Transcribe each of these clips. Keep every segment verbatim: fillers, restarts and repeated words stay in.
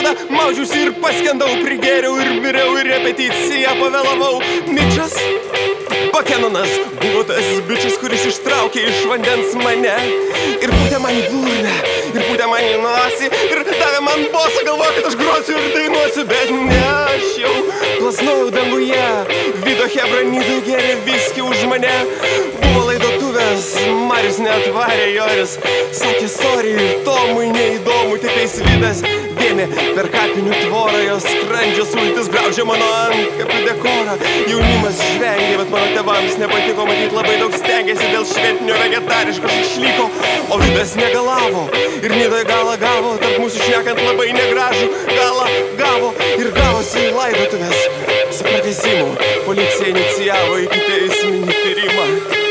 tada maudžiausi ir paskendau, prigėriau ir miriau ir repeticiją pavėlavau. Mičas Bakenonas buvo tas bičas, kuris ištraukė iš vandens mane ir pūtė man į burną, ir pūtė man į nosį, ir davė man bosą, galvoja, kad aš grosiu ir dainuosiu, bet ne, aš jau plasnojau danguje. Vido Hebra Nidu gėrė viskį už mane. Buvo laidotuvės, Marius neatvarė Joris, sakė sorry, ir Tomui neįdomu, tik eis Vidas vėmė per kapinių tvorą, jos skrandžio sultis graužė mano antkapių dekorą. Jaunimas žvengė, bet mano tėvams nepatiko, matyt labai daug stengėsi dėl šventinio vegetariško šašlyko, o Vidas negalavo ir Nidoje galą gavo, tarp mūsų šnekant labai negražų galą gavo ir gavosi laidotuvės. Su pratęsimu policija inicijavo ikiteisminį tyrimą.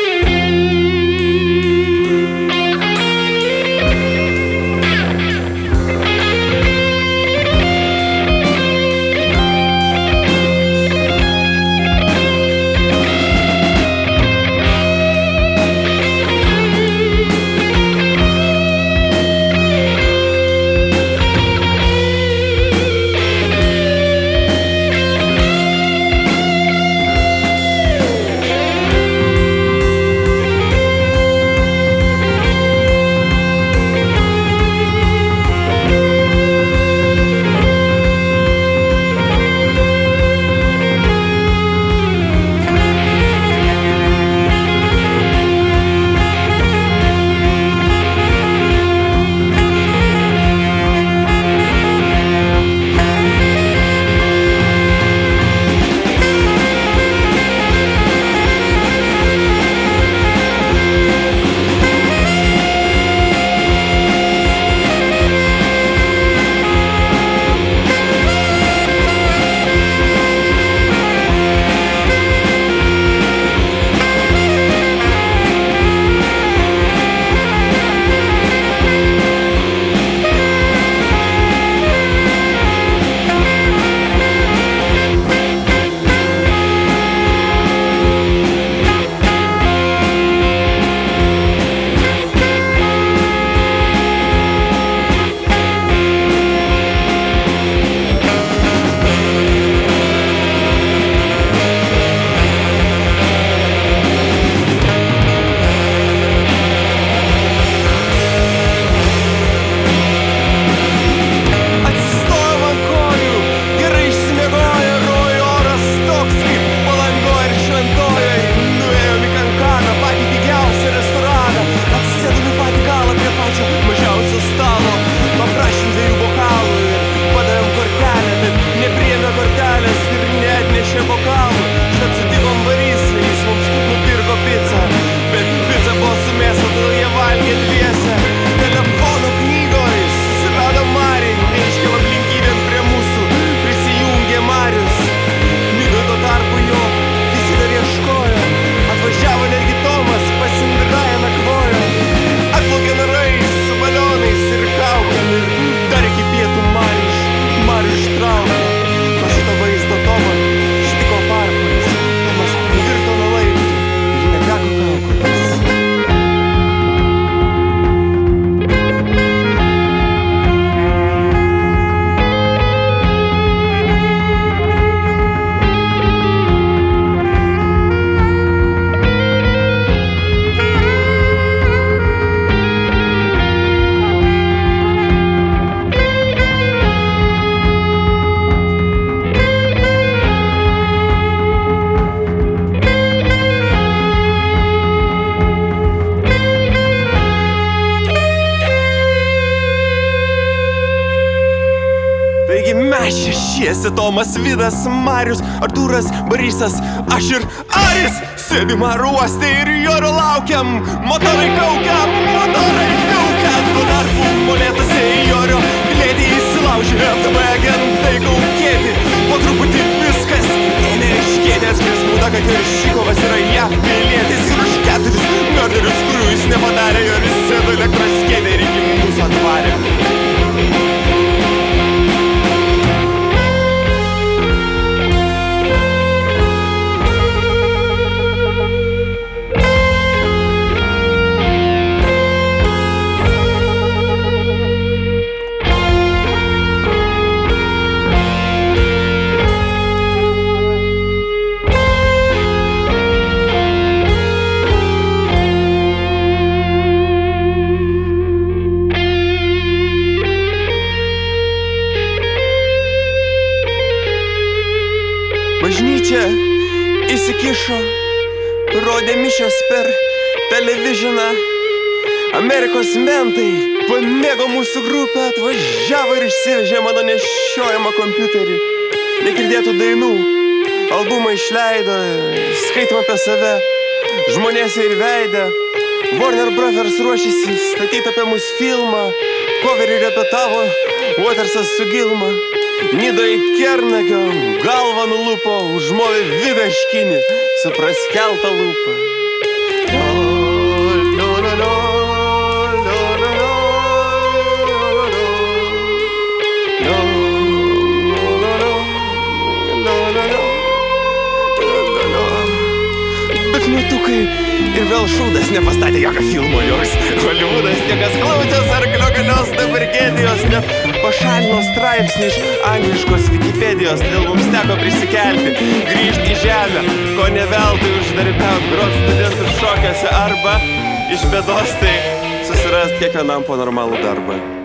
Mes šešiesi, Tomas, Vidas, Marius, Artūras, Borisas, aš ir Aris. Sėdim aruoste ir Jorio laukiam. Motorai kaukia, motorai kaukia. Tuo tarpu molėtuose Jorio glėdį įsilaužė F D B agentai kaukėti. Po truputį viskas ėmė aiškėti. Atskris būda, kad Keršikovas yra J A V pilietis. Ir už keturis merderius, kurių jis nepadarė, Joris sėdo elektros kėdę ir iki mūsų atvarė. bažnyčia įsikišo, rodė mišias per televiziją. Amerikos mentai pamėgo mūsų grupę, atvažiavo ir išsivežė mano nešiojamą kompiuterį. Negirdėtų dainų, albumą išleido, skaitymą apie save, žmonėse ir veidę. Warner Brothers ruošėsi statyti apie mus filmą, coverį repetavo Watersas su Gilma. Nidoj Kernagio galvą nulupo, užmovė Vidaškinį su praskelta lūpa. Bet metukai ir vėl šūdas nepastatė jokio filmo joks. Holivudas niekas klausės arklio galios dabar gėdijos, net pašalino straipsnį iš angliškos Wikipedijos. Todėl mums teko prisikelti, grįžti į žemę, ko ne veltui uždarbiaut, grot studentų šokiuose arba iš bėdos tai susirast kiekvienam po normalų darbą.